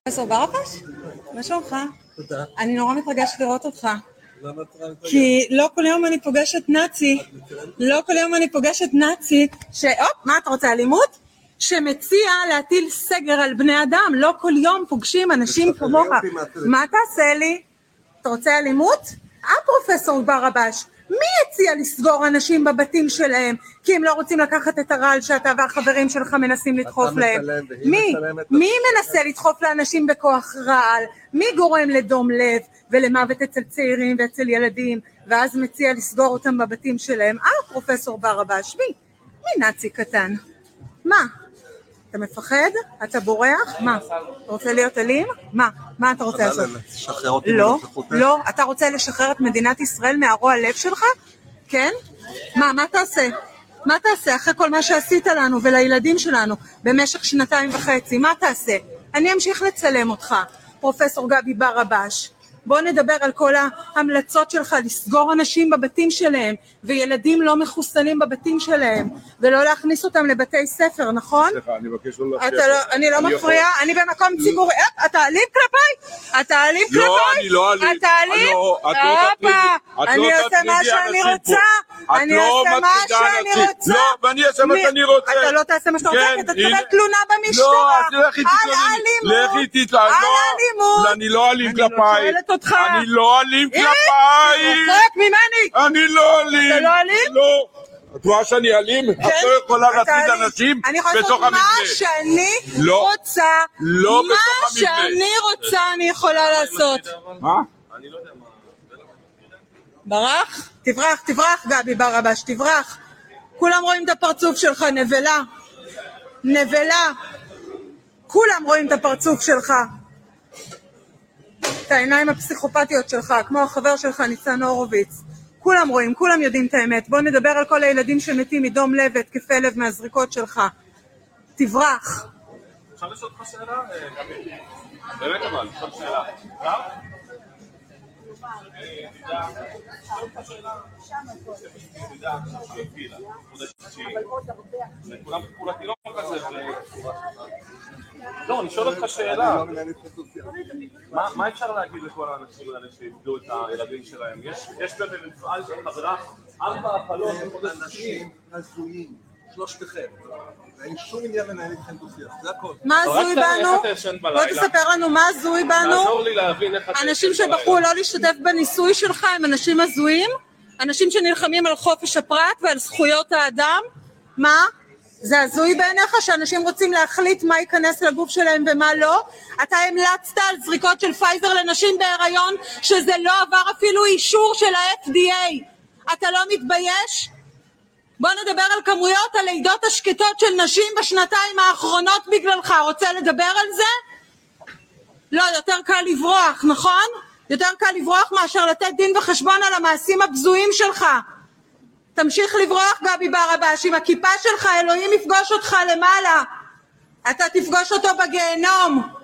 פרופסור ברבש? מה שלומך? תודה. אני נורא מתרגשת לראות אותך. למה את מתרגשת? כי לא כל יום אני פוגשת נאצי, מה אתה רוצה, אלימות? שמציע להטיל סגר על בני אדם, לא כל יום פוגשים אנשים כמוך. מה תעשה לי? אתה רוצה אלימות? פרופסור ברבש, מי הציע לסגור אנשים בבתים שלהם כי הם לא רוצים לקחת את הרעל שאתה והחברים שלך מנסים לדחוף להם? מי מנסה לדחוף לאנשים בכוח רעל? מי גורם לדום לב ולמוות אצל צעירים ואצל ילדים ואז מציע לסגור אותם בבתים שלהם? פרופסור ברבש, מי נאצי קטן? מה? אתה מפחד? אתה בורח? מה? אתה רוצה להיות אלים? מה אתה רוצה לעשות? לא, אתה רוצה לשחרר את מדינת ישראל מהרוע הלב שלך? כן? מה תעשה? מה תעשה אחרי כל מה שעשית לנו ולילדים שלנו במשך 2.5? מה תעשה? אני אמשיך לצלם אותך, פרופסור גבי ברבש. בוא נדבר על כל ההמלצות שלך לסגור אנשים בבתים שלהם וילדים לא מחוסנים בבתים שלהם ולא להכניס אותם לבתי ספר, נכון? סליחה, אני מבקש לא להפריע. אני לא מפריע, אני במקום ציבורי. אתה אלים כלפיי? לא, אני לא אלים. אתה אלים? אני עושה מה שאני רוצה. לא, ואני אעשה מה שאני רוצה. אתה לא תעשה מה שאתה רוצה, כי אתה תקבל תלונה במשטרה. לא, לכי תתלוני. על אלימות. אני לא אלים כלפיי. אני לא אלים כלפיי. רק ממני. אני לא אלים. אתה לא אלים? לא. את רואה שאני אלים? את לא יכולה להציג אנשים בתוך המבנה. מה שאני רוצה, מה שאני רוצה אני יכולה לעשות. מה? ברח? תברח גבי ברבש, תברח. כולם רואים את הפרצוף שלך, נבלה. כולם רואים את הפרצוף שלך. את העיניים הפסיכופתיות שלך, כמו החבר שלך ניצן הורוביץ. כולם רואים, כולם יודעים את האמת. בוא נדבר על כל הילדים שמתים מדום לב והתקפי לב מהזריקות שלך. תברח. אפשר לשאול אותך שאלה? באמת אבל, אפשר שאלה. לא, אני שואל אותך שאלה. מה אפשר להגיד לכל האנשים האלה שאיבדו את הילדים שלהם? יש גם במפעל של חברה 4 הפלות אנשים הזויים, שלושתכם. אין שום עניין לנהל איתכם דו-שיח, זה הכל. מה הזוי בנו? בוא תספר לנו מה הזוי בנו. תעזור לי להבין איך אתה... אנשים שבחרו לא להשתתף בניסוי שלך הם אנשים הזויים? אנשים שנלחמים על חופש הפרט ועל זכויות האדם? מה? זה הזוי בעיניך שאנשים רוצים להחליט מה ייכנס לגוף שלהם ומה לא? אתה המלצת על זריקות של פייזר לנשים בהיריון שזה לא עבר אפילו אישור של ה-FDA. אתה לא מתבייש? בוא נדבר על כמויות הלידות השקטות של נשים בשנתיים האחרונות בגללך. רוצה לדבר על זה? לא, יותר קל לברוח, נכון? יותר קל לברוח מאשר לתת דין וחשבון על המעשים הבזויים שלך. תמשיך לברוח גבי ברבש, עם הכיפה שלך אלוהים יפגוש אותך למעלה. אתה תפגוש אותו בגיהנום.